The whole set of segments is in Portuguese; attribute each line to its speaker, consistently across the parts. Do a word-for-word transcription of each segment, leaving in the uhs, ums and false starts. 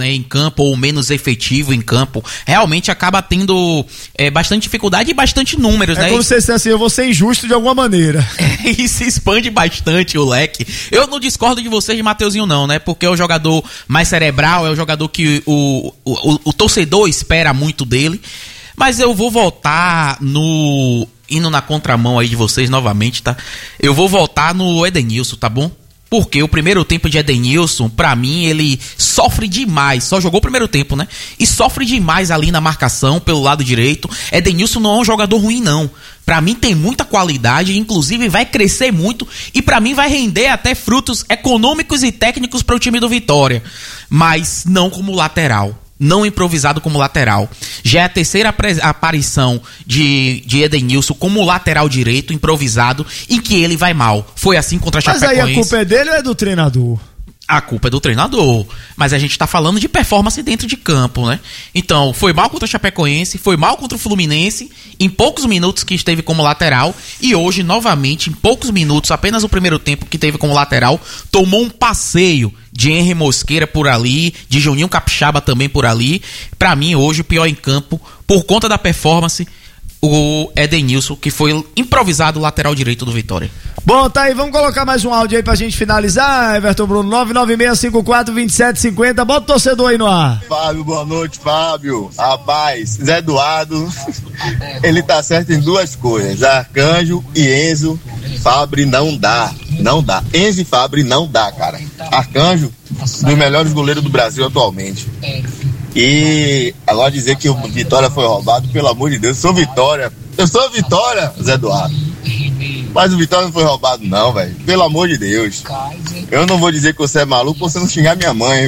Speaker 1: em campo ou menos efetivo em campo, realmente acaba tendo é, bastante dificuldade e bastante números,
Speaker 2: é
Speaker 1: né?
Speaker 2: Como se fosse assim, eu vou ser injusto de alguma maneira.
Speaker 1: É, e se expande bastante o leque. Eu não discordo de vocês de Mateuzinho não, né? Porque é o jogador mais cerebral, é o jogador que o, o, o, o torcedor espera muito dele. Mas eu vou voltar no... indo na contramão aí de vocês novamente, tá? Eu vou voltar no Edenilson, tá bom? Porque o primeiro tempo de Edenilson, pra mim, ele sofre demais. Só jogou o primeiro tempo, né? E sofre demais ali na marcação, pelo lado direito. Edenilson não é um jogador ruim, não. Pra mim tem muita qualidade, inclusive vai crescer muito. E pra mim vai render até frutos econômicos e técnicos para o time do Vitória. Mas não como lateral. Não improvisado como lateral. Já é a terceira aparição de, de Edenilson como lateral direito, improvisado, em que ele vai mal. Foi assim contra a Chapecoense.
Speaker 2: Mas aí a culpa é dele ou é do treinador?
Speaker 1: A culpa é do treinador, mas a gente tá falando de performance dentro de campo, né? Então, foi mal contra a Chapecoense, foi mal contra o Fluminense, em poucos minutos que esteve como lateral, e hoje, novamente, em poucos minutos, apenas o primeiro tempo que teve como lateral, tomou um passeio de Henry Mosqueira por ali, de Juninho Capixaba também por ali. Pra mim, hoje, o pior em campo, por conta da performance, o Edenilson, que foi improvisado lateral direito do Vitória.
Speaker 2: Bom, tá aí, vamos colocar mais um áudio aí pra gente finalizar, Everton Bruno, nove nove seis cinco quatro dois sete cinco zero, bota o torcedor aí no ar.
Speaker 3: Fábio, boa noite, Fábio. Rapaz, Zé Eduardo, ele tá certo em duas coisas, Arcanjo e Enzo, Fabri não dá, não dá, Enzo e Fabri não dá, cara. Arcanjo, dos melhores goleiros do Brasil atualmente. E agora dizer que o Vitória foi roubado, pelo amor de Deus, eu sou Vitória, eu sou Vitória, Zé Eduardo. Mas o Vitória não foi roubado não, velho, pelo amor de Deus. Eu não vou dizer que você é maluco pra você não xingar minha mãe.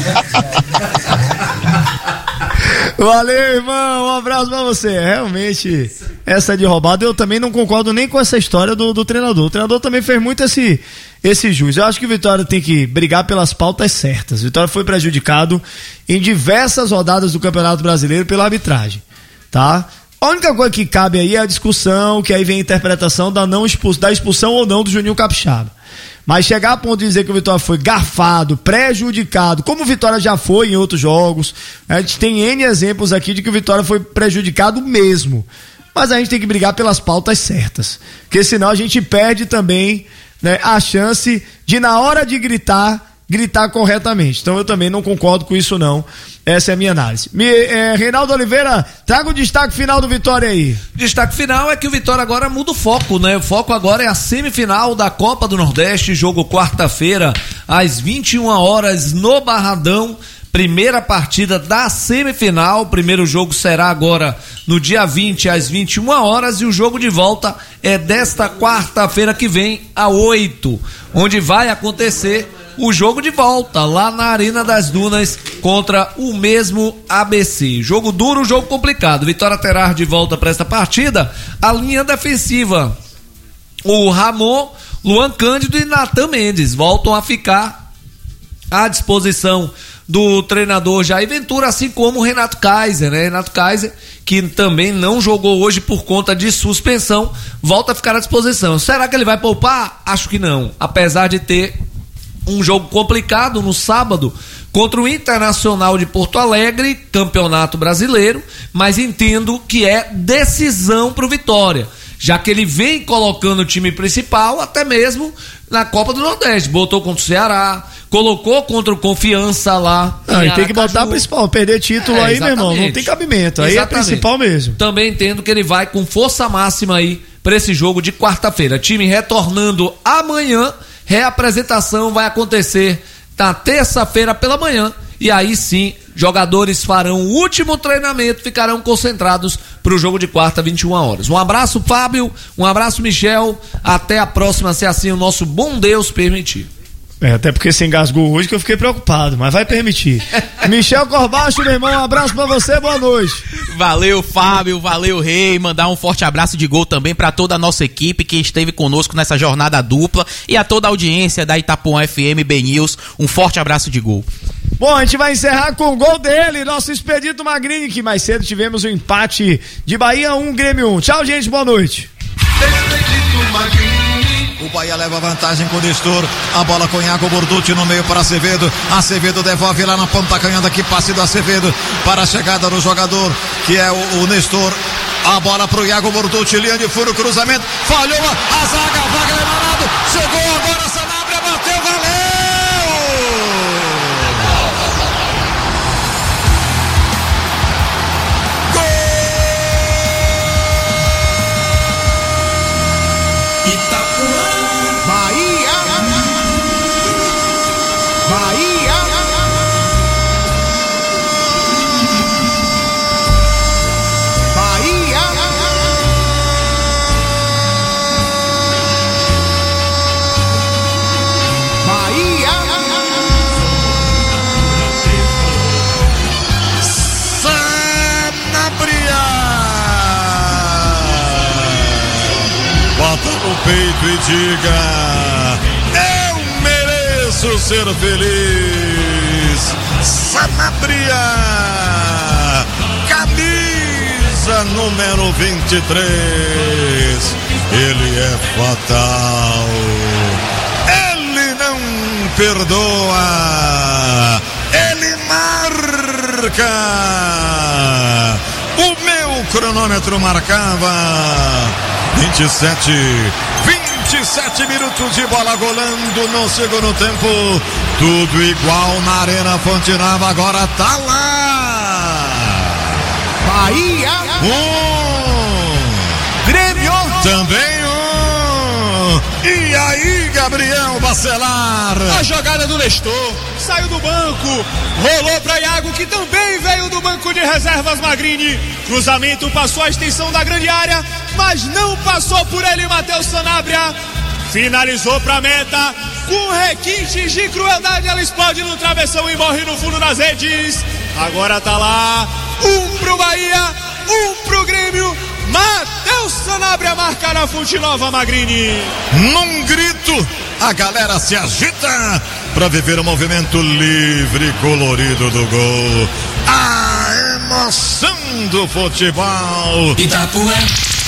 Speaker 2: Valeu, irmão, um abraço pra você. Realmente, essa de roubado, eu também não concordo nem com essa história do, do treinador. O treinador também fez muito esse, esse jus. Eu acho que o Vitória tem que brigar pelas pautas certas. O Vitória foi prejudicado em diversas rodadas do Campeonato Brasileiro pela arbitragem, tá? A única coisa que cabe aí é a discussão, que aí vem a interpretação da, não expulsão, da expulsão ou não do Juninho Capixaba. Mas chegar a ponto de dizer que o Vitória foi garfado, prejudicado, como o Vitória já foi em outros jogos, a gente tem N exemplos aqui de que o Vitória foi prejudicado mesmo. Mas a gente tem que brigar pelas pautas certas, porque senão a gente perde também, né, a chance de, na hora de gritar, gritar corretamente. Então eu também não concordo com isso não. Essa é a minha análise. Me, é, Reinaldo Oliveira, traga o destaque final do Vitória aí.
Speaker 4: Destaque final é que o Vitória agora muda o foco, né? O foco agora é a semifinal da Copa do Nordeste, jogo quarta-feira, às vinte e uma horas no Barradão. Primeira partida da semifinal. O primeiro jogo será agora no dia vinte, às vinte e uma horas, e o jogo de volta é desta quarta-feira que vem, a oito, onde vai acontecer o jogo de volta lá na Arena das Dunas contra o mesmo A B C. Jogo duro, jogo complicado. Vitória terá de volta para esta partida a linha defensiva. O Ramon, Luan Cândido e Natan Mendes voltam a ficar à disposição do treinador Jair Ventura, assim como o Renato Kaiser, né? Renato Kaiser, que também não jogou hoje por conta de suspensão, volta a ficar à disposição. Será que ele vai poupar? Acho que não. Apesar de ter um jogo complicado no sábado contra o Internacional de Porto Alegre, Campeonato Brasileiro, mas entendo que é decisão pro Vitória, já que ele vem colocando o time principal até mesmo na Copa do Nordeste. Botou contra o Ceará, colocou contra o Confiança lá.
Speaker 2: Não, e tem que botar a principal, perder título é, aí, meu irmão, não tem cabimento, aí exatamente. É a principal mesmo.
Speaker 4: Também entendo que ele vai com força máxima aí para esse jogo de quarta-feira. Time retornando amanhã. Reapresentação vai acontecer na terça-feira pela manhã, e aí sim, jogadores farão o último treinamento, ficarão concentrados para o jogo de quarta, vinte e uma horas. Um abraço, Fábio, um abraço, Michel, até a próxima, se assim o nosso bom Deus permitir.
Speaker 2: É, até porque você engasgou hoje que eu fiquei preocupado, mas vai permitir. Michel Corbacho, meu irmão, um abraço pra você, boa noite.
Speaker 1: Valeu, Fábio, valeu, Rei, mandar um forte abraço de gol também pra toda a nossa equipe que esteve conosco nessa jornada dupla e a toda a audiência da Itapuã F M B News, um forte abraço de gol.
Speaker 2: Bom, a gente vai encerrar com o gol dele, nosso Expedito Magrini, que mais cedo tivemos um empate de Bahia um, Grêmio um. Tchau, gente, boa noite.
Speaker 5: Expedito Magrini. O Bahia leva vantagem com o Nestor. A bola com Iago Borducci no meio para Acevedo. Acevedo devolve lá na ponta canhota. Que passe do Acevedo para a chegada do jogador que é o, o Nestor. A bola para o Iago Borducci. Linha de furo, cruzamento. Falhou a, a zaga. Wagner Manado. Chegou agora. Sanabria bateu. Valeu!
Speaker 6: Bota no peito e diga: eu mereço ser feliz. Sanabria, camisa número vinte e três. Ele é fatal, ele não perdoa, ele marca. O meu cronômetro marcava vinte e sete, vinte e sete minutos de bola rolando no segundo tempo. Tudo igual na Arena Fonte Nova, agora tá lá.
Speaker 2: Bahia.
Speaker 6: Um.
Speaker 2: Grêmio.
Speaker 6: Também um. E aí, Gabriel Bacelar?
Speaker 7: A jogada do Nestor. Saiu do banco, rolou para Iago, que também veio do banco de reservas. Magrini, cruzamento passou a extensão da grande área, mas não passou por ele. Matheus Sanabria finalizou para a meta com requintes de crueldade. Ela explode no travessão e morre no fundo das redes. Agora tá lá, um pro Bahia, um pro Grêmio. Matheus Sanabria marca na Fonte Nova. Magrini,
Speaker 6: num grito, a galera se agita para viver o movimento livre e colorido do gol. A emoção do futebol.
Speaker 8: Itapuã.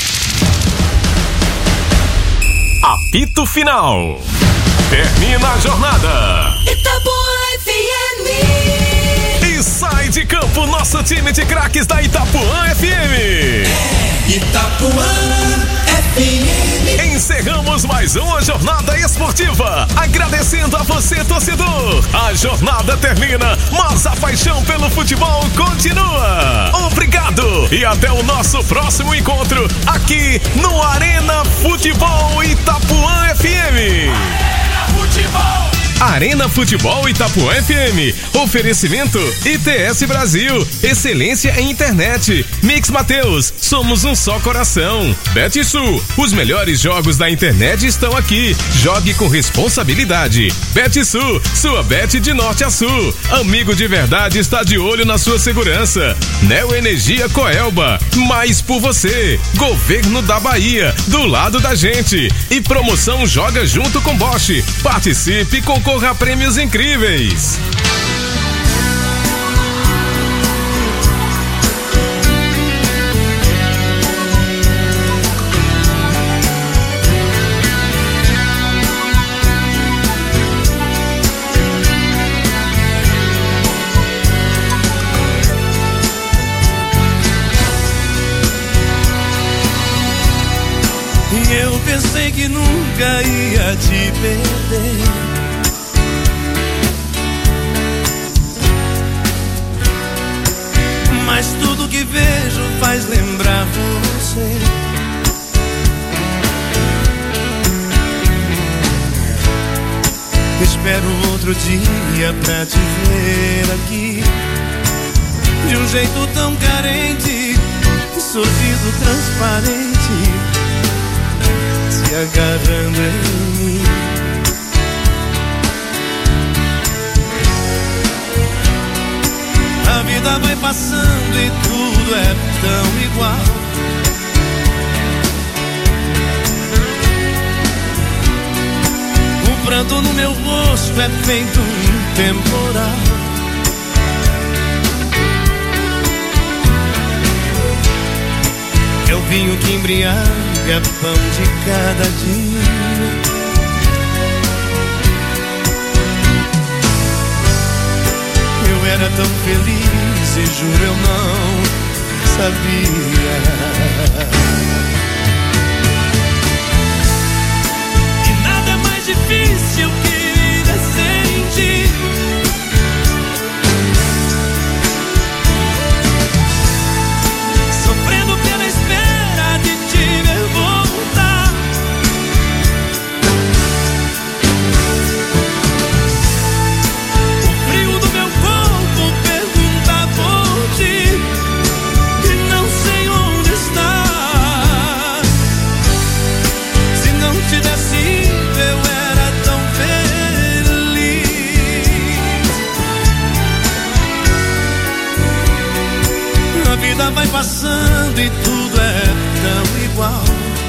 Speaker 8: Apito final. Termina a jornada.
Speaker 9: Itapuã F M.
Speaker 8: E sai de campo nosso time de craques da Itapuã F M.
Speaker 9: É Itapuã F M.
Speaker 8: Encerramos mais uma jornada esportiva, agradecendo a você, torcedor. A jornada termina, mas a paixão pelo futebol continua. Obrigado e até o nosso próximo encontro aqui no Arena Futebol Itapuã F M.
Speaker 9: Arena Futebol.
Speaker 8: Arena Futebol Itapuã F M. Oferecimento I T S Brasil. Excelência em internet. Mix Mateus. Somos um só coração. BetSul. Os melhores jogos da internet estão aqui. Jogue com responsabilidade. BetSul. Sua bet de norte a sul. Amigo de verdade está de olho na sua segurança. Neo Energia Coelba. Mais por você. Governo da Bahia. Do lado da gente. E promoção Joga Junto com Bosch. Participe e concorra a prêmios incríveis.
Speaker 10: E eu pensei que nunca ia te perder. Mas tudo que vejo faz lembrar você. Espero outro dia pra te ver aqui, de um jeito tão carente, sorriso transparente, se agarrando em mim. A vida vai passando e tudo é tão igual. O pranto no meu rosto é feito um temporal. É o vinho que embriaga, pão de cada dia. era tão feliz e juro eu não sabia. E nada é mais difícil que viver sem ti. Sofrendo pela espera de te ver voltar. O frio do meu corpo pergunta por ti e não sei onde está. Se não te desse eu era tão feliz. A vida vai passando e tudo é tão igual.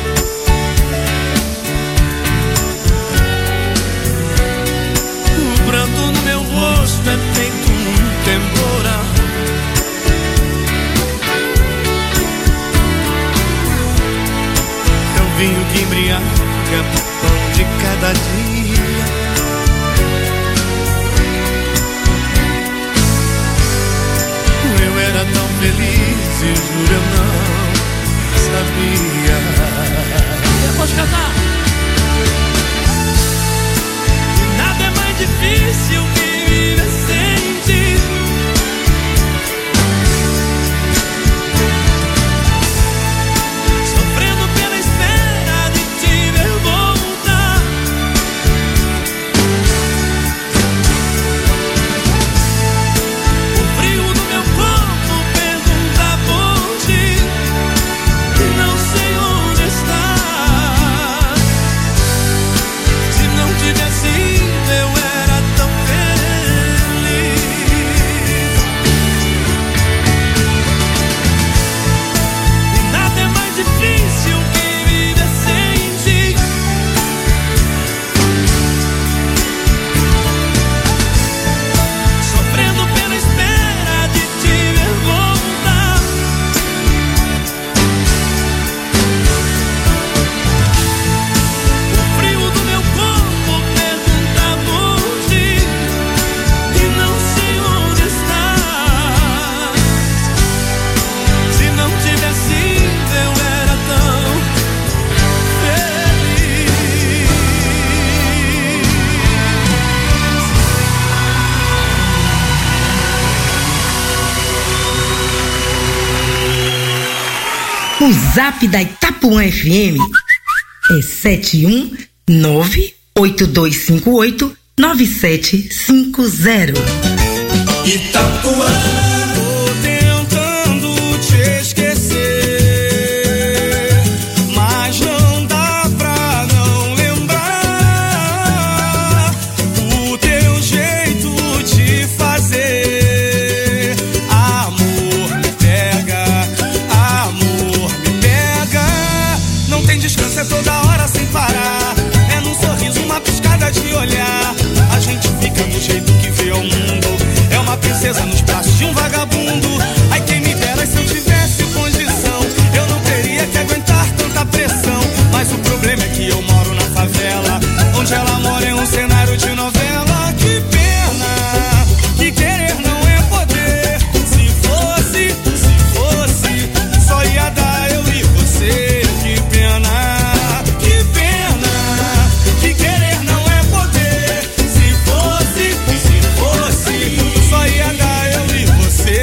Speaker 10: O pranto no meu rosto é feito um temporal. É o vinho que embriaga o pão de cada dia. Eu era tão feliz e juro eu não sabia. Pode cantar. E nada é mais difícil que viver sem ti. Sofrendo pela espera de te ver voltar. O frio do meu corpo pergunta por ti e não sei onde está. Se não tivesse ido eu era tão feliz. E nada é mais difícil que viver sem ti. Sofrendo pela espera de te ver voltar. O frio do meu corpo pergunta por ti e não sei onde está. Se não tivesse ido eu era tão feliz.
Speaker 11: O zap da Itapuã F M é sete um nove oito dois cinco oito nove sete cinco zero.
Speaker 9: Itapuã.
Speaker 10: Tô tentando te esquecer, mas não dá pra não lembrar o teu jeito de fazer. Amor me pega, amor me pega. Não tem descanso, é toda hora sem parar. É num sorriso, uma piscada de olhar. A gente fica do jeito que vê ao mundo. É uma princesa nos braços de um vagabundo. Ai, quem me dera se eu tivesse condição. Eu não teria que aguentar tanta pressão. Mas o problema é que eu moro na favela. Onde ela mora é um cenário de novela. Que pena, que querer não é poder. Se fosse, se fosse, só ia dar eu e você. Que pena, que pena, que querer não é poder. Se fosse, se fosse, só ia dar eu e você.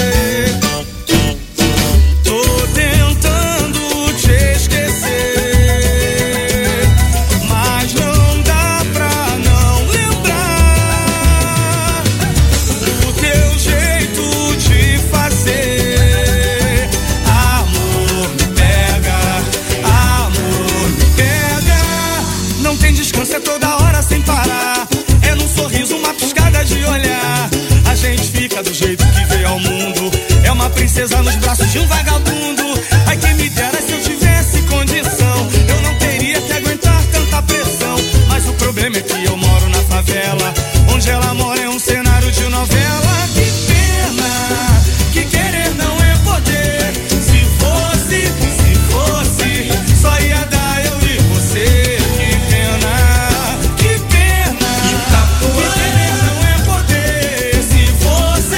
Speaker 10: Tô tentando te esquecer, mas não dá pra não lembrar o teu jeito de fazer. Amor me pega, amor me pega. Não tem descanso, é toda hora sem parar. É num sorriso, uma piscada de olhar. A gente fica do jeito que veio ao mundo. É uma princesa nos braços de um vagabundo. Ai, quem me dera se eu tivesse condição. Eu não teria que aguentar tanta pressão. Mas o problema é que eu moro na favela. Onde ela mora é um cenário de novela. Que pena, que querer não é poder. Se fosse, se fosse, só ia dar eu e você. Que pena, que pena, que querer não é poder. Se fosse,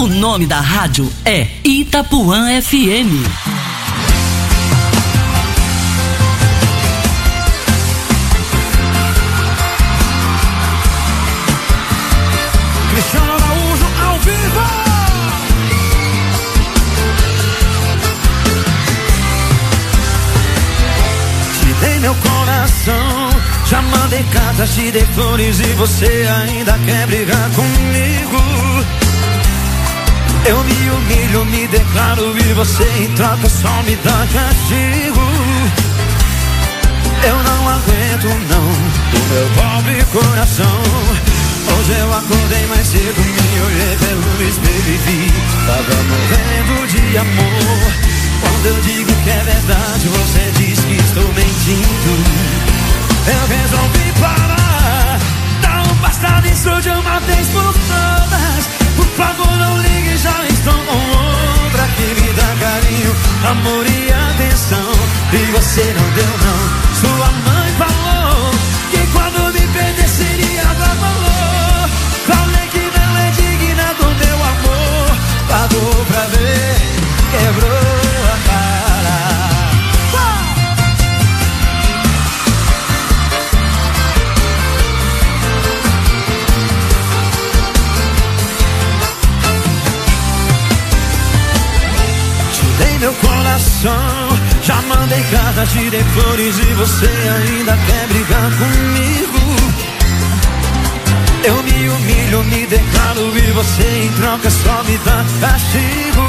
Speaker 12: O nome da rádio é Itapuã F M.
Speaker 10: Cristiano Araújo ao vivo. Te dei meu coração, já mandei cartas, te dei flores e você ainda quer brigar comigo. Eu me humilho, me declaro e você em troca só me dá castigo. Eu não aguento não, do meu pobre coração. Hoje eu acordei mais cedo, me olhei pelo espelho e vi, tava morrendo de amor. Quando eu digo que é verdade, você diz que estou mentindo. Eu resolvi parar, dá um basta nisso de uma vez por todas. Por favor não ligue, já estou com outra que me dá carinho, amor e atenção. E você não deu não, sua mãe falou que quando me perder seria dar valor. Falei que não é digna do meu amor, pagou pra ver, quebrou a cara. Te dei meu coração, já mandei cartas, te dei flores e você ainda quer brigar comigo. Eu me humilho, me declaro e você em troca só me dá castigo.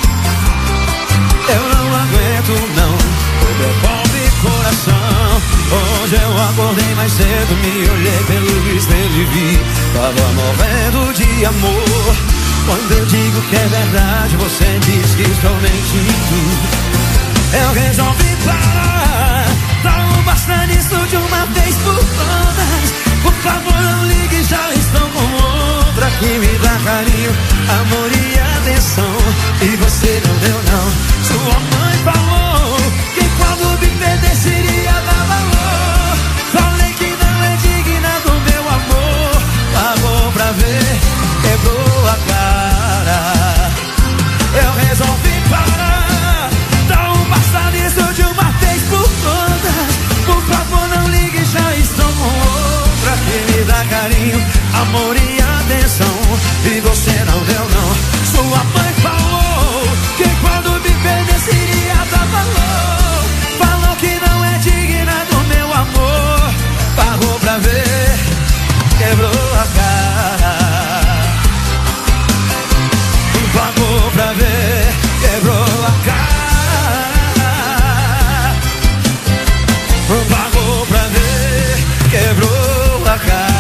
Speaker 10: Eu não aguento não, o meu pobre coração. Hoje eu acordei mais cedo, me olhei pelo espelho e vi, tava morrendo de amor. Quando eu digo que é verdade, você diz que estou mentindo. Eu resolvi parar, dá um basta nisso de uma vez por todas. Por favor não ligue, já estou com outra que me dá carinho, amor e atenção. E você não deu não, sua mãe falou que quando me perder seria dar valor. Falei que não é digna do meu amor, pagou pra ver, quebrou a cara. Eu resolvi parar, dá um basta nisso de uma vez por todas. Por favor não ligue, já estou com outra que me dá carinho, amor e atenção. E você não deu não, sua mãe falou que quando me perder seria dar valor. Falou que não é digna do meu amor, pagou pra ver, quebrou a cara. Pagou pra ver, quebrou a cara. Pagou pra ver, quebrou a cara.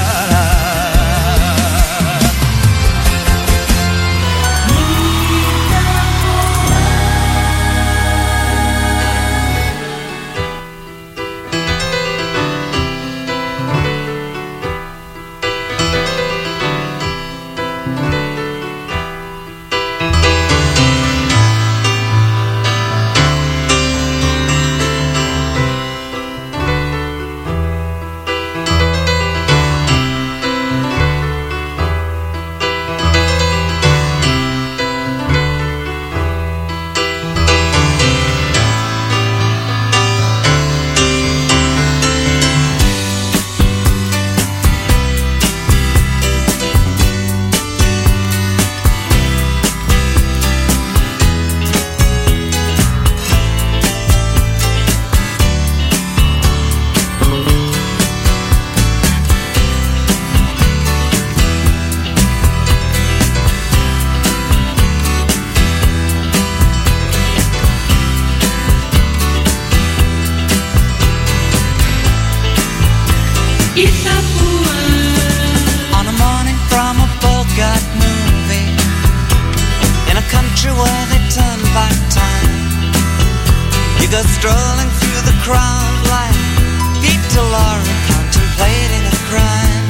Speaker 13: On a morning from a Bogart movie, in a country where they turn back time, you go strolling through the crowd like Peter Lorre contemplating a crime.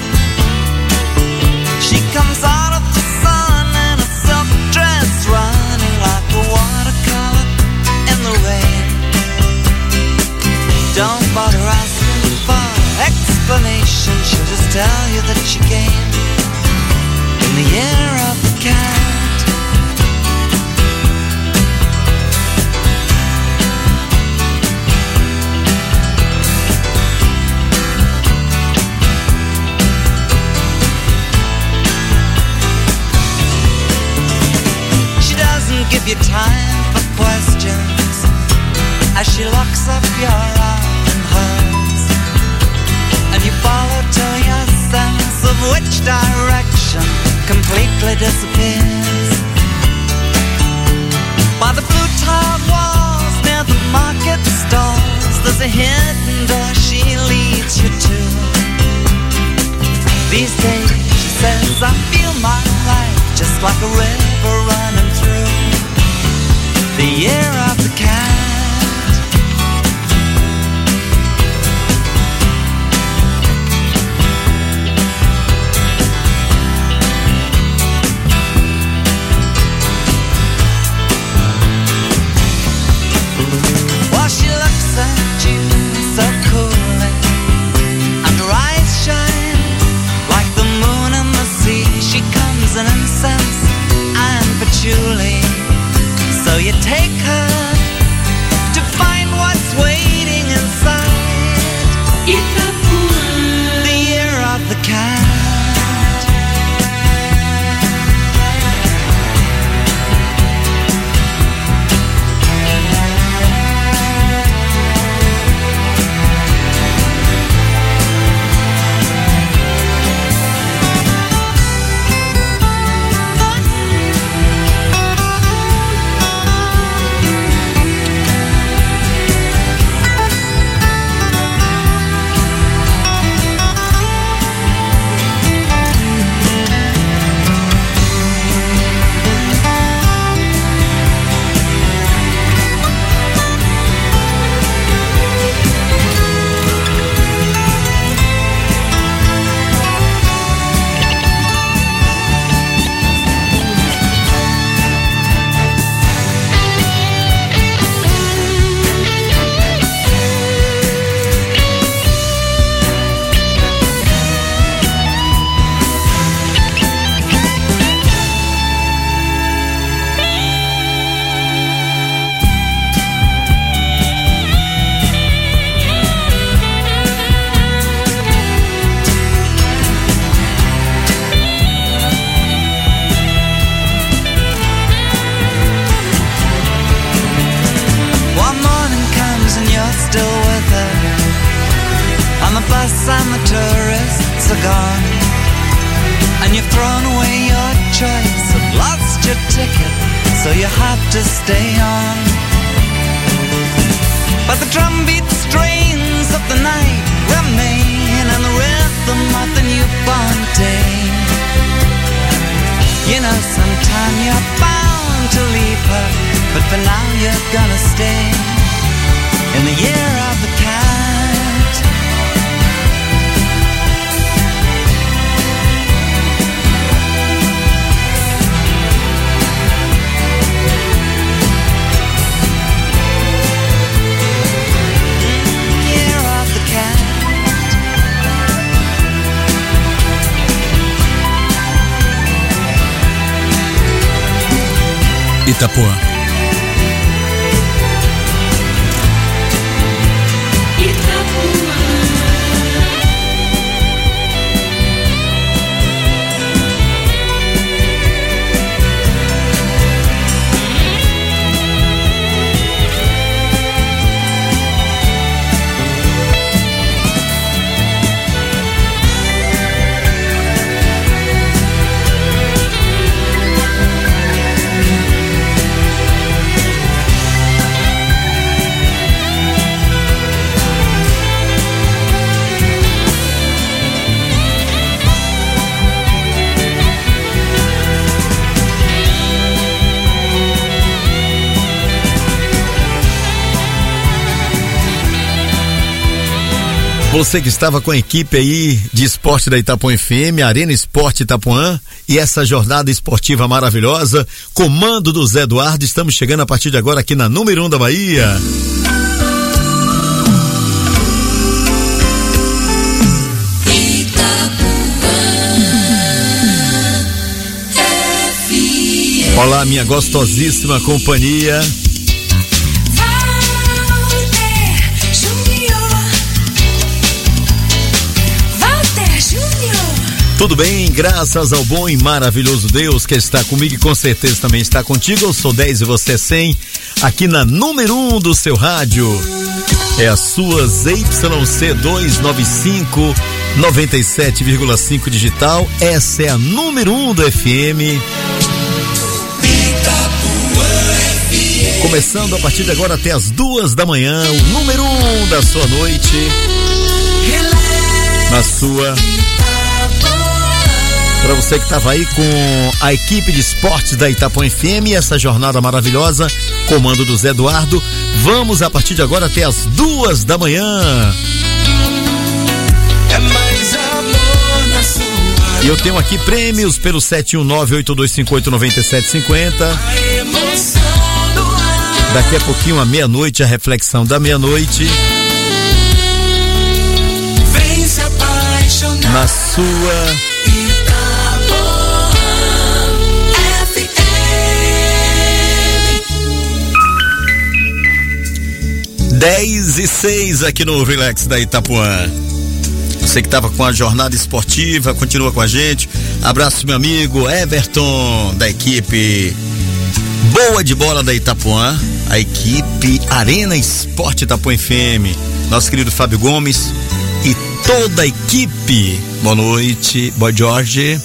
Speaker 13: She comes out of the sun in a silk dress, running like a watercolor in the rain. Don't bother asking for explanation, she'll just tell you that she came in the year of the cat. give you time for questions as she locks up your arm in hers, and you follow till your sense of which direction completely disappears. By the blue tiled walls near the market stalls, there's a hidden door she leads you to. These days, she says, I feel my life just like a river running through the year of the cat. While she looks at you so coolly, and her eyes shine like the moon and the sea. She comes in incense and patchouli, so you take her to find what's waiting inside. The year of the cat. And the tourists are gone, and you've thrown away your choice and lost your ticket, so you have to stay on. But the drumbeat strains of the night remain, and the rhythm of the newborn day. You know sometime you're bound to leave her, but for now you're gonna stay in the year of the cat.
Speaker 14: Itapuã. Você que estava com a equipe aí de esporte da Itapuã F M, Arena Esporte Itapuã, e essa jornada esportiva maravilhosa, comando do Zé Eduardo, estamos chegando a partir de agora aqui na número um da Bahia. Olá, minha gostosíssima companhia. Tudo bem, graças ao bom e maravilhoso Deus que está comigo e com certeza também está contigo. Eu sou dez e você é cem, aqui na número um do seu rádio. É a sua Z Y C duzentos e noventa e cinco, noventa e sete vírgula cinco digital. Essa é a número um do F M. Começando a partir de agora até as duas da manhã, o número um da sua noite. Na sua... Para você que estava aí com a equipe de esportes da Itapuã F M, essa jornada maravilhosa, comando do Zé Eduardo. Vamos a partir de agora até as duas da manhã.
Speaker 9: É mais amor na sua.
Speaker 14: E eu tenho aqui prêmios pelo sete um nove, oito dois cinco oito, nove sete cinco zero. Daqui a pouquinho, à meia-noite, a reflexão da meia-noite.
Speaker 9: Vem se apaixonar.
Speaker 14: Na sua... dez e seis aqui no Relax da Itapuã. Você que estava com a jornada esportiva, continua com a gente. Abraço, meu amigo Everton, da equipe Boa de Bola da Itapuã, a equipe Arena Esporte Itapuã F M, nosso querido Fábio Gomes e toda a equipe. Boa noite, boa Jorge.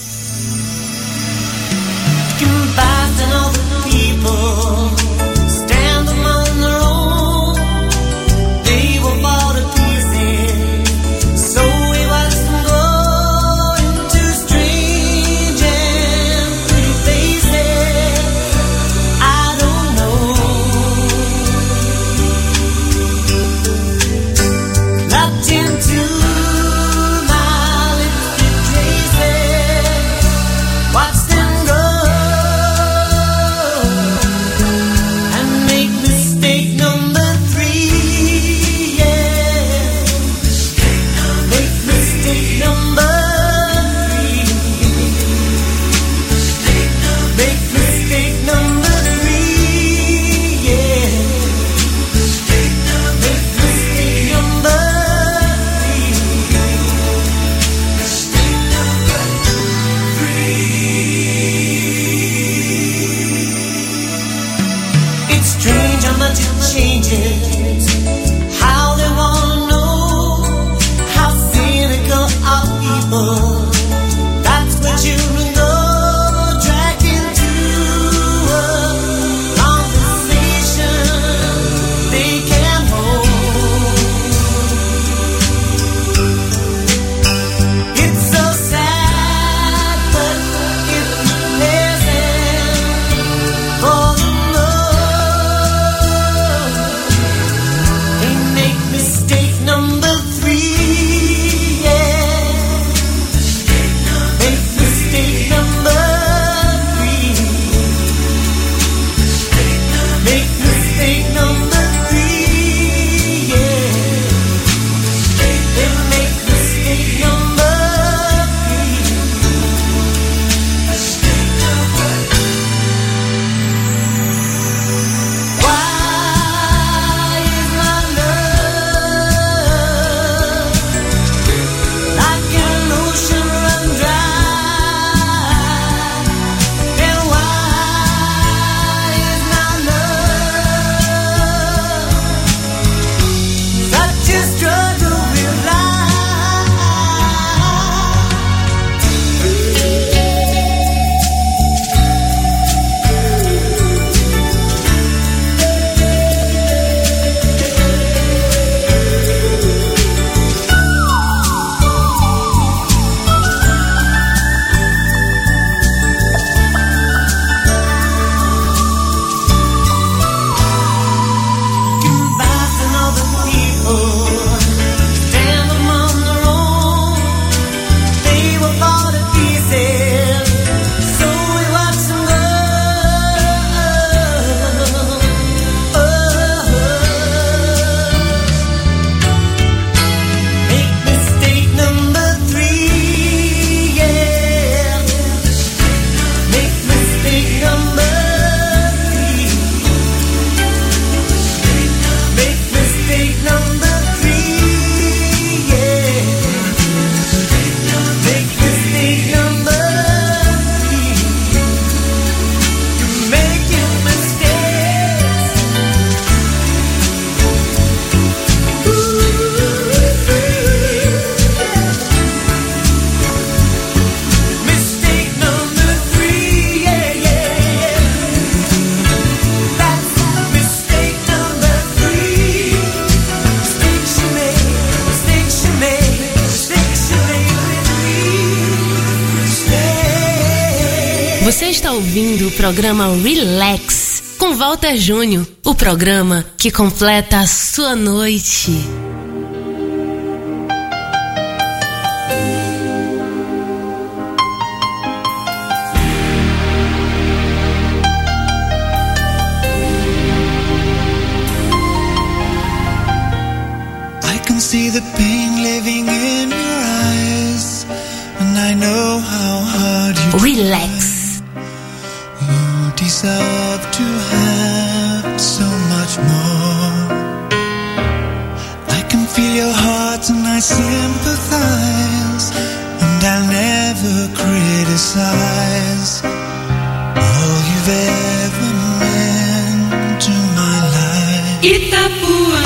Speaker 15: ouvindo o programa Relax com Walter Júnior, o programa que completa a sua noite.
Speaker 9: I can see the pain living in your eyes, and I know how hard you
Speaker 15: Relax.
Speaker 9: You deserve to have so much more. I can feel your heart and I sympathize, and I'll never criticize all you've ever meant to my life.
Speaker 16: Itapuã.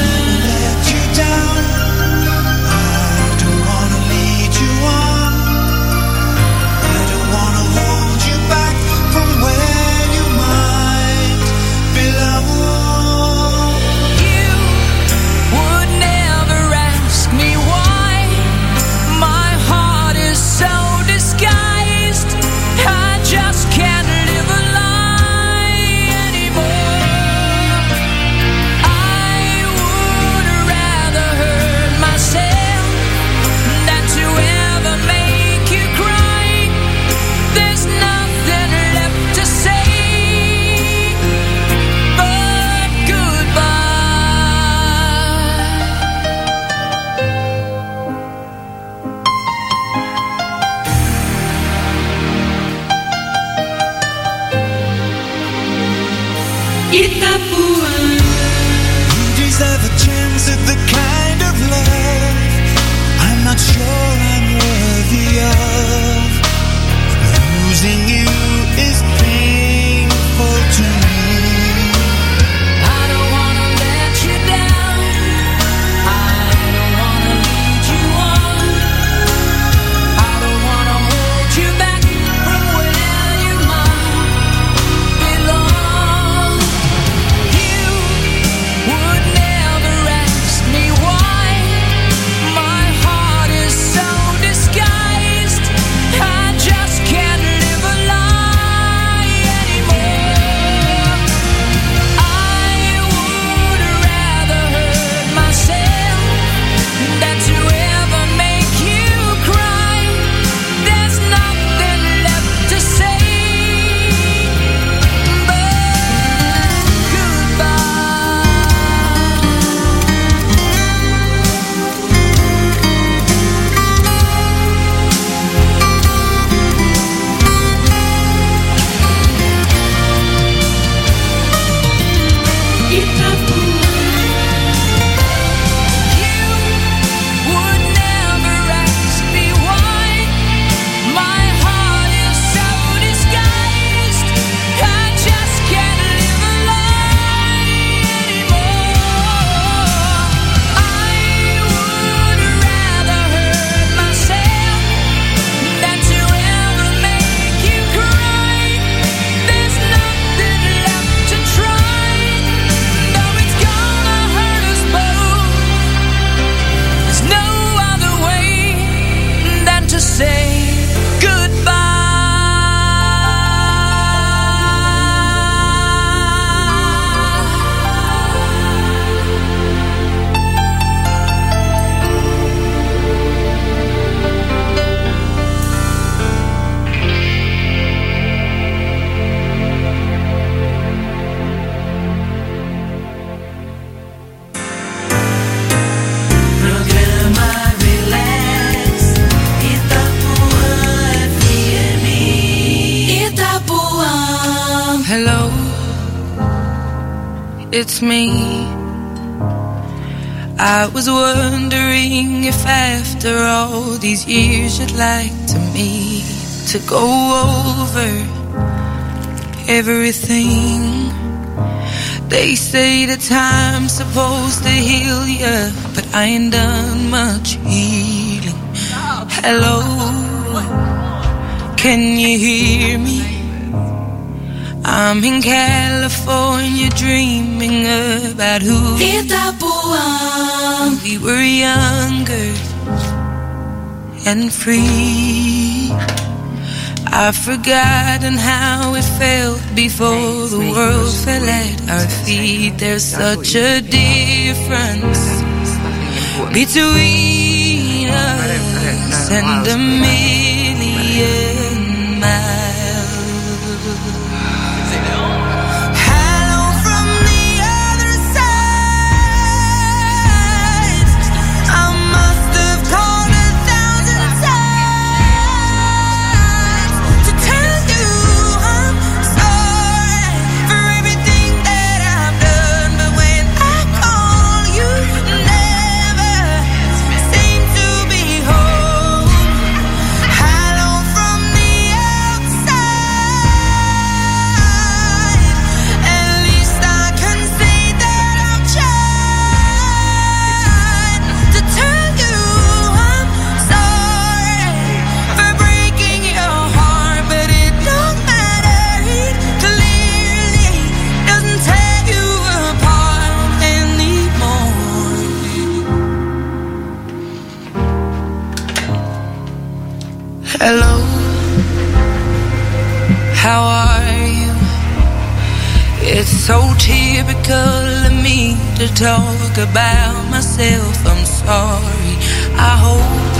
Speaker 9: Itapuã. You deserve a chance at the kind of love I'm not sure I'm worthy of. Losing you is painful to me. I don't wanna let you down. I don't wanna lead you on. I don't wanna hold you back from where you might belong. Would never ask me why. My heart is so disguised. I just can't live a lie anymore. I would rather hurt myself than to ever make you cry. There's nothing left to say but goodbye. Would never ask me why. My heart is so disguised. I just can't live a lie anymore. I would rather hurt myself than to ever make you cry. There's nothing left to try. No, it's gonna hurt us both. There's no other way than to say goodbye. Programa Relax, Itapuã F M. Itapuã.
Speaker 16: Hello, it's me. I was wondering if after all these years you'd like to me to go over everything. They say the time's supposed to heal ya, but I ain't done much healing. Hello, can you hear me? I'm in California dreaming about who
Speaker 9: Itapuã.
Speaker 16: we were younger and free. I've forgotten how it felt before the world fell at our feet. There's such a difference between us and a million miles. Hello, how are you? It's so typical of me to talk about myself. I'm sorry. I hope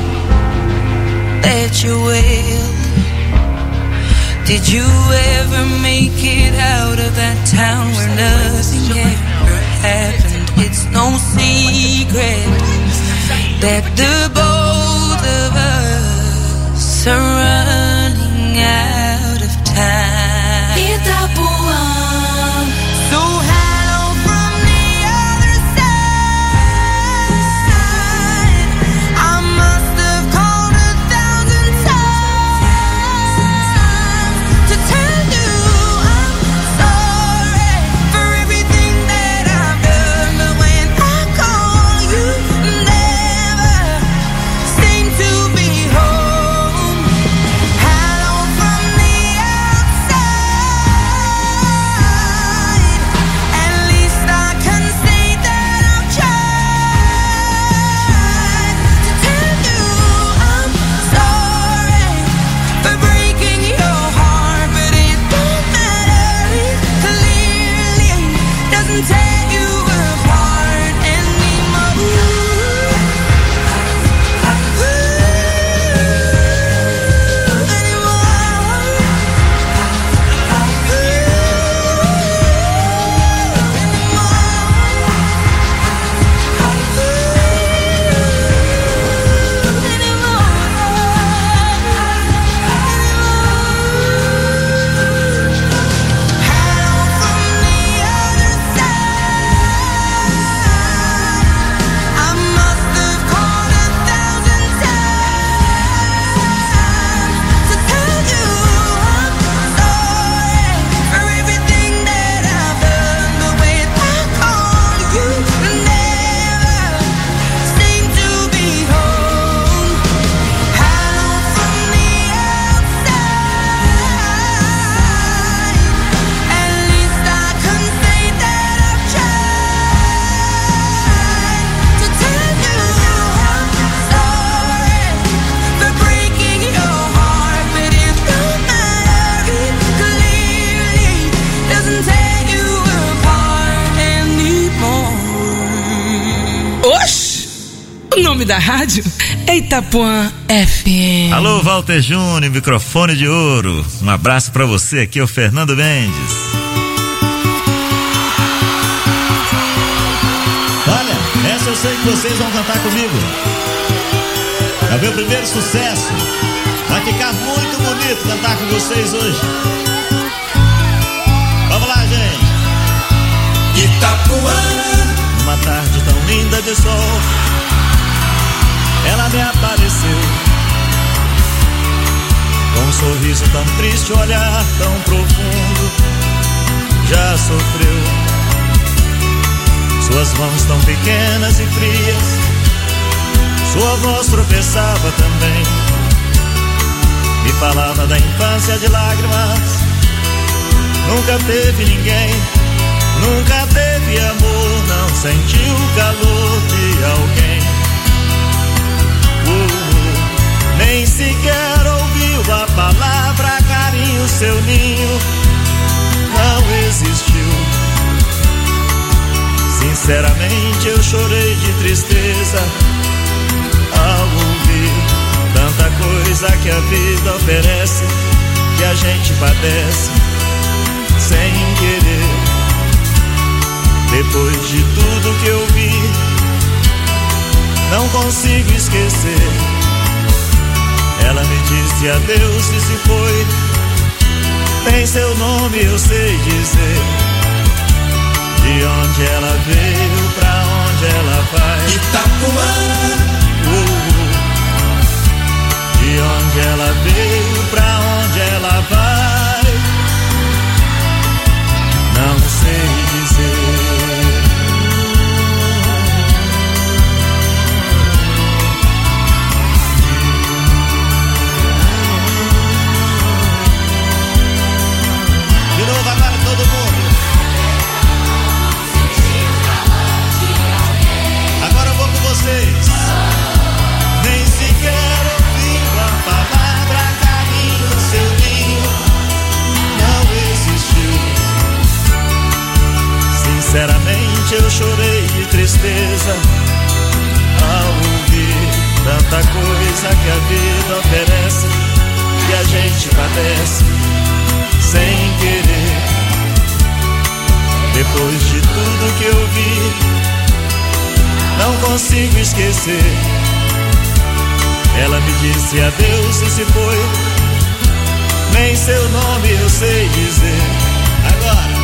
Speaker 16: that you're well. Did you ever make it out of that town where nothing ever happened? It's no secret that the both of us are running out of time. Itapuã. So hello from the other side. I must have called a thousand times to tell you I'm sorry for everything that I've done. But when I call, you never seem to be home.
Speaker 17: O nome da rádio é Itapuã F M.
Speaker 18: Alô, Walter Júnior, microfone de ouro. Um abraço pra você, aqui é o Fernando Mendes.
Speaker 19: Olha, essa eu sei que vocês vão cantar comigo. É o meu primeiro sucesso. Vai ficar muito bonito cantar com vocês hoje. Vamos lá, gente. Itapuã, numa tarde tão linda de sol, ela me apareceu com um sorriso tão triste, um olhar tão profundo. Já sofreu, suas mãos tão pequenas e frias, sua voz tropeçava também, me falava da infância de lágrimas. Nunca teve ninguém, nunca teve amor, não sentiu o calor de alguém. Uh, nem sequer ouviu a palavra seu ninho não existiu. Sinceramente eu chorei de tristeza ao ouvir tanta coisa que a vida oferece, que a gente padece sem querer. Depois de tudo que eu vi, não consigo esquecer. Ela me disse adeus e se foi. Tem seu nome, eu sei dizer. De onde ela veio, pra onde ela vai. Itapuã. Uh, de onde ela veio, pra onde ela vai. Não sei dizer. De novo agora todo mundo. Agora eu vou com vocês. Nem sequer ouviu a palavra caminho, seu ninho não existiu. Sinceramente eu chorei de tristeza ao ouvir tanta coisa que a vida oferece, que a gente padece sem querer. Depois de tudo que eu vi, não consigo esquecer. Ela me disse adeus e se foi. Nem seu nome eu sei dizer. Agora.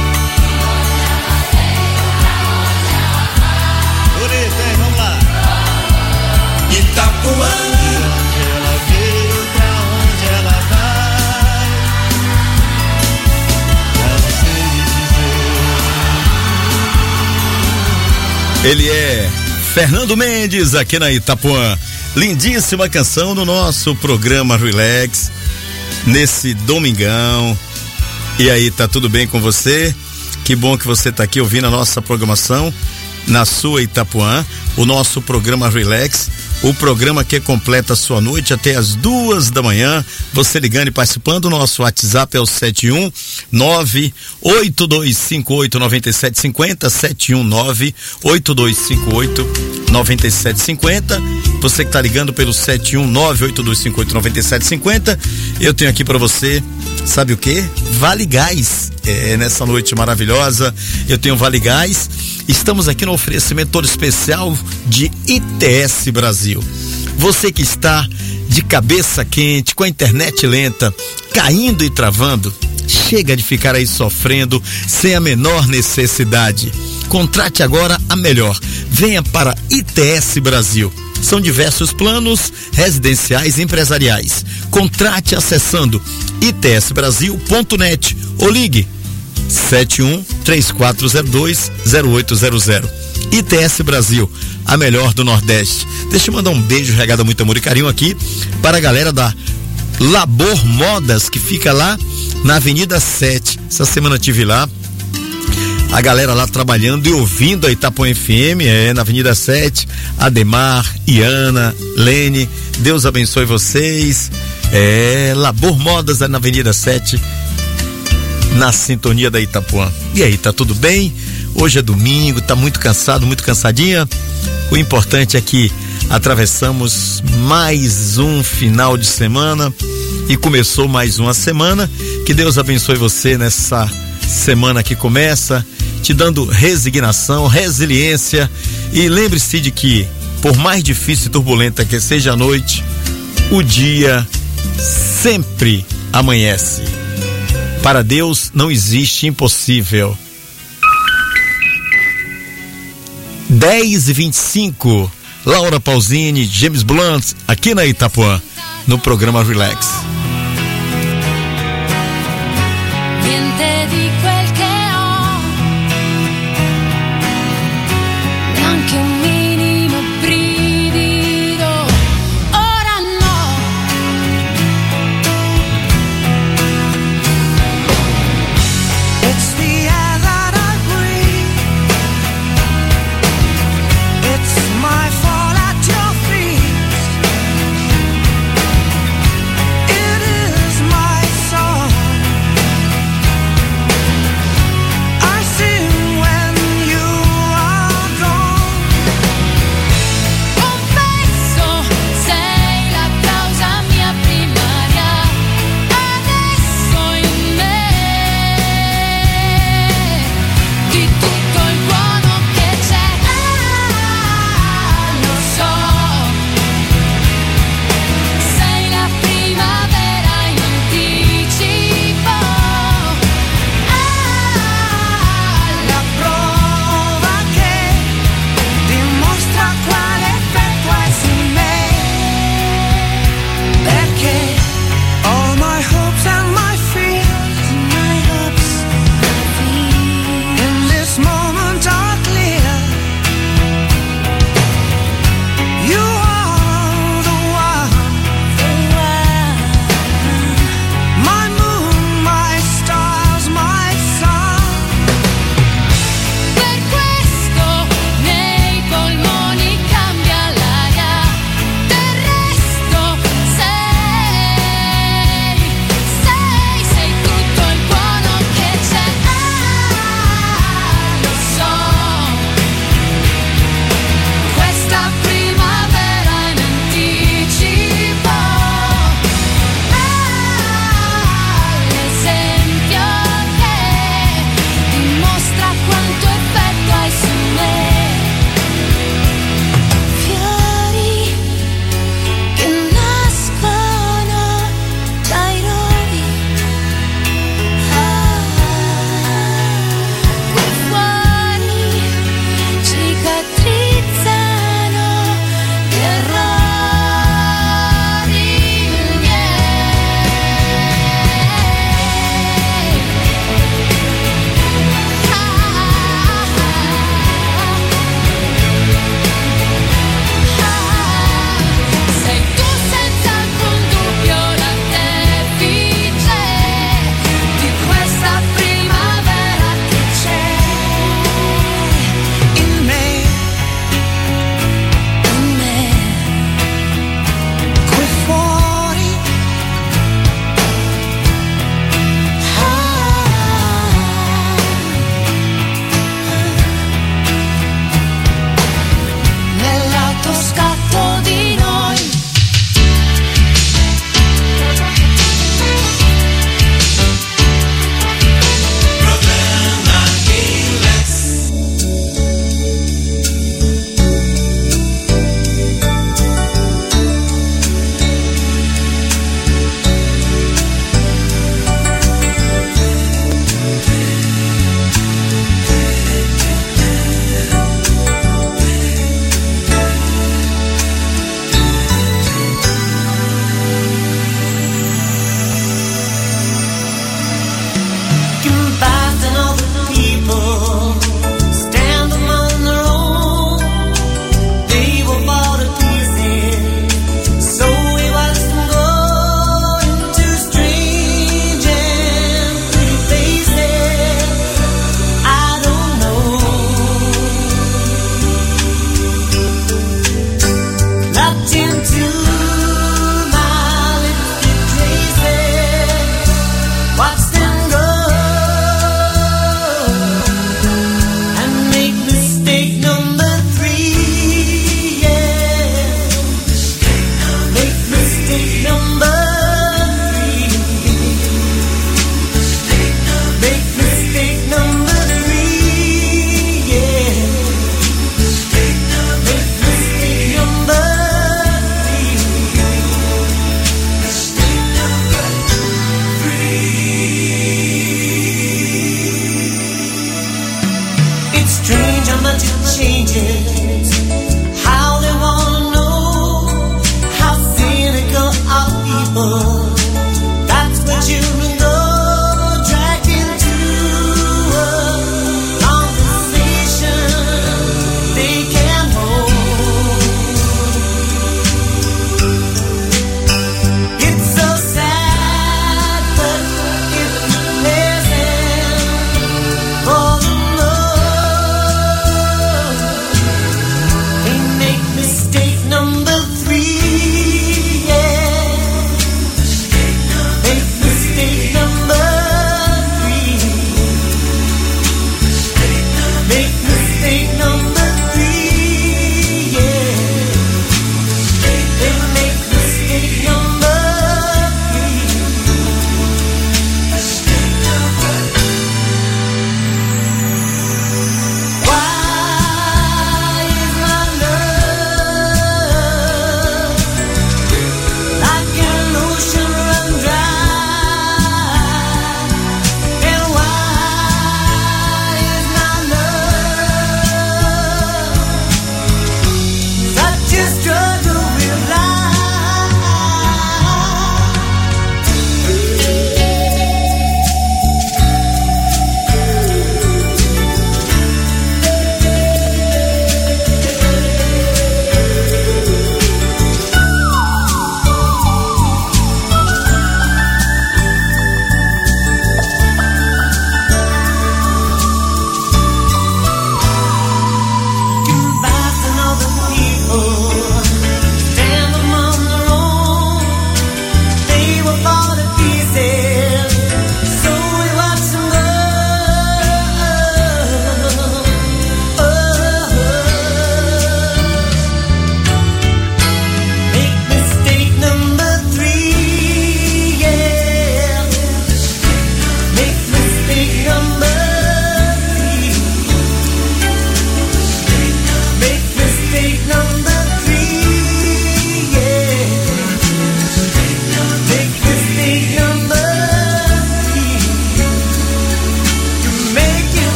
Speaker 19: Bonito, hein? Vamos lá. Itapuã. De onde ela veio, pra onde ela vai. Não sei dizer.
Speaker 14: Ele é Fernando Mendes aqui na Itapuã. Lindíssima canção no nosso programa Relax nesse domingão. E aí, tá tudo bem com você? Que bom que você tá aqui ouvindo a nossa programação na sua Itapuã, o nosso programa Relax, o programa que completa a sua noite até as duas da manhã. Você ligando e participando, o nosso WhatsApp é o sete um nove oito dois cinco oito nove sete cinco zero, sete um nove oito dois cinco oito nove sete cinco zero. Você que está ligando pelo sete um nove oito dois cinco oito nove sete cinco zero, eu tenho aqui para você, sabe o que? Vale Gás. É, nessa noite maravilhosa, eu tenho Vale Gás. Estamos aqui no oferecimento todo especial de I T S Brasil. Você que está de cabeça quente, com a internet lenta, caindo e travando, chega de ficar aí sofrendo sem a menor necessidade. Contrate agora a melhor. Venha para I T S Brasil. São diversos planos residenciais e empresariais. Contrate acessando i t s brasil ponto net ou ligue sete um três quatro zero dois zero oito zero zero. I T S Brasil, a melhor do Nordeste. Deixa eu mandar um beijo regado a muito amor e carinho aqui para a galera da Labor Modas, que fica lá na Avenida sete. Essa semana eu tive lá. A galera lá trabalhando e ouvindo a Itapuã F M, é, na Avenida sete, Ademar, Iana, Lene, Deus abençoe vocês. É, Labor Modas na Avenida sete, na sintonia da Itapuã. E aí, tá tudo bem? Hoje é domingo, tá muito cansado, muito cansadinha? O importante é que atravessamos mais um final de semana e começou mais uma semana. Que Deus abençoe você nessa semana que começa, te dando resignação, resiliência, e lembre-se de que, por mais difícil e turbulenta que seja a noite, o dia sempre amanhece. Para Deus não existe impossível. dez e vinte e cinco, Laura Pausini, James Blunt, aqui na Itapuã, no programa Relax.
Speaker 16: Niente di quel che ho, neanche un minimo brivido, ora no. It's the air that I breathe, it's my fall at your feet. It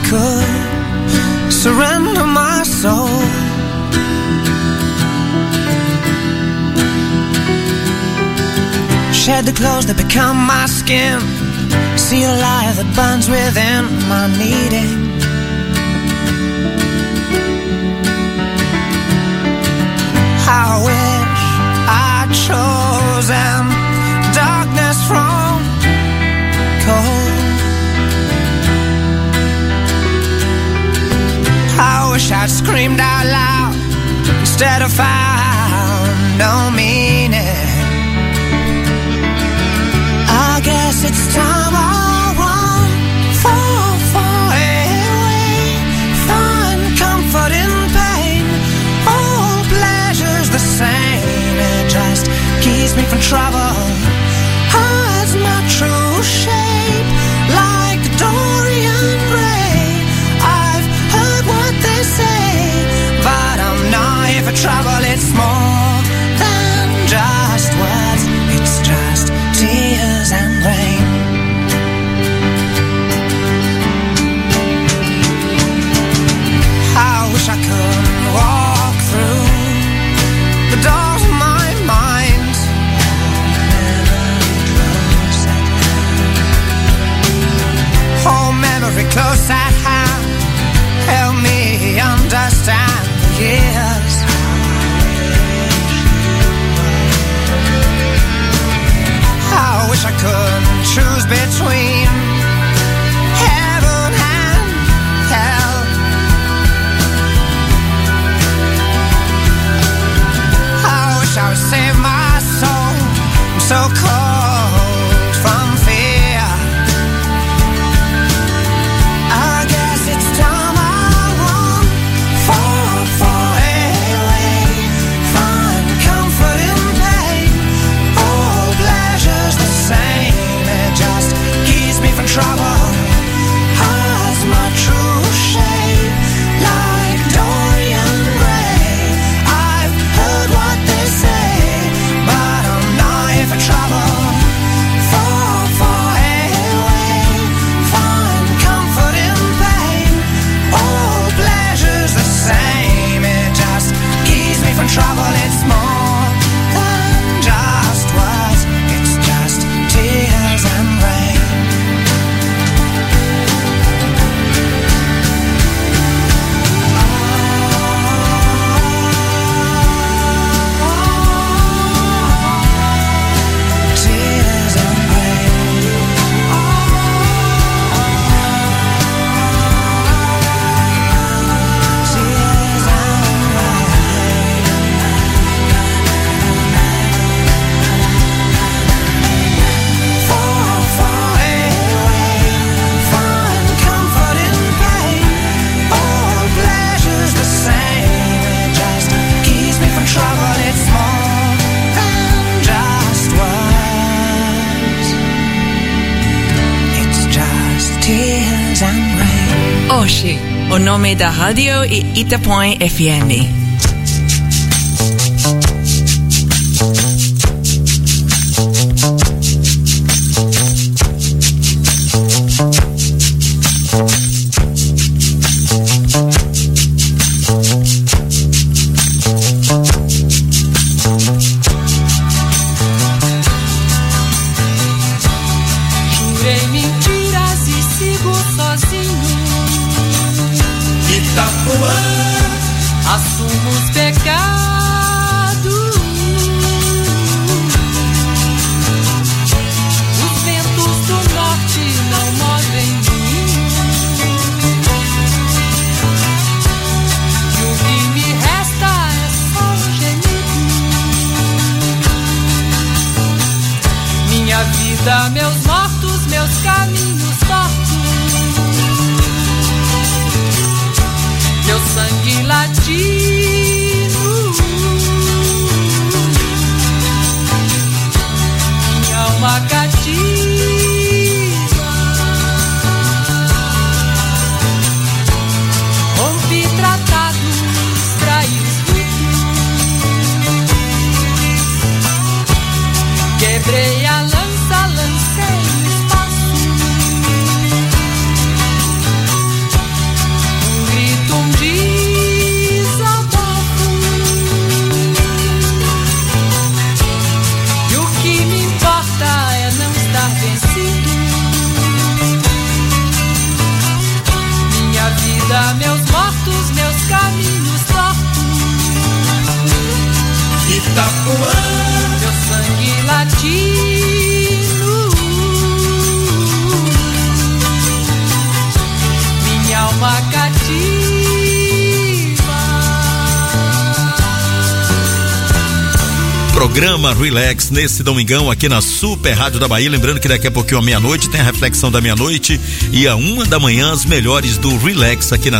Speaker 9: could surrender my soul. Shed the clothes that become my skin, see a light that burns within my needing. I wish I'd chosen darkness from cold. I wish I'd screamed out loud instead of found no meaning. I guess it's time I run far, far away, find comfort in pain. All pleasure's the same, it just keeps me from trouble. Hides my true shape like Dorian Gray. I've heard what they say, but I'm not here for trouble. It's more than just words, it's just tears and rain. I wish I could walk through the doors of my mind. Oh, memory close at hand, help me understand the years. I wish I could choose between heaven and hell. I wish I would save my soul. I'm so cold from fear. I guess it's time I run far, far away, find comfort in pain. All pleasure's the same, it just keeps me from trouble. Hides my true shape like Dorian Gray. I've heard what they say, but I'm not here for trouble. Far, far away, find comfort in pain. All pleasure's the same, it just keeps me from trouble. It's more than just words, it's just tears and rain. Tears and rain. Tears and rain. Far, far away, find comfort in pain. All pleasure's the same, it just keeps me from trouble. It's more than just words, it's just tears and rain.
Speaker 17: Oxi, o nome da rádio é Itapuã F M.
Speaker 16: Jurei mentiras e sigo sozinho. Itapuã, assumo os pecados. Os ventos do norte não movem ninho. E o que me resta é só um gemido. Minha vida, meus mortos, meus caminhos tortos. Meu sangue latino, minha alma cativa. Rompi tratados, traí os ritos. Quebrei a lança, lancei no espaço. Itapuã, meu sangue latino, minha alma cativa.
Speaker 14: Programa Relax nesse domingão aqui na Super Rádio da Bahia. Lembrando que daqui a pouquinho à meia-noite tem a reflexão da meia-noite e à uma da manhã as melhores do Relax aqui na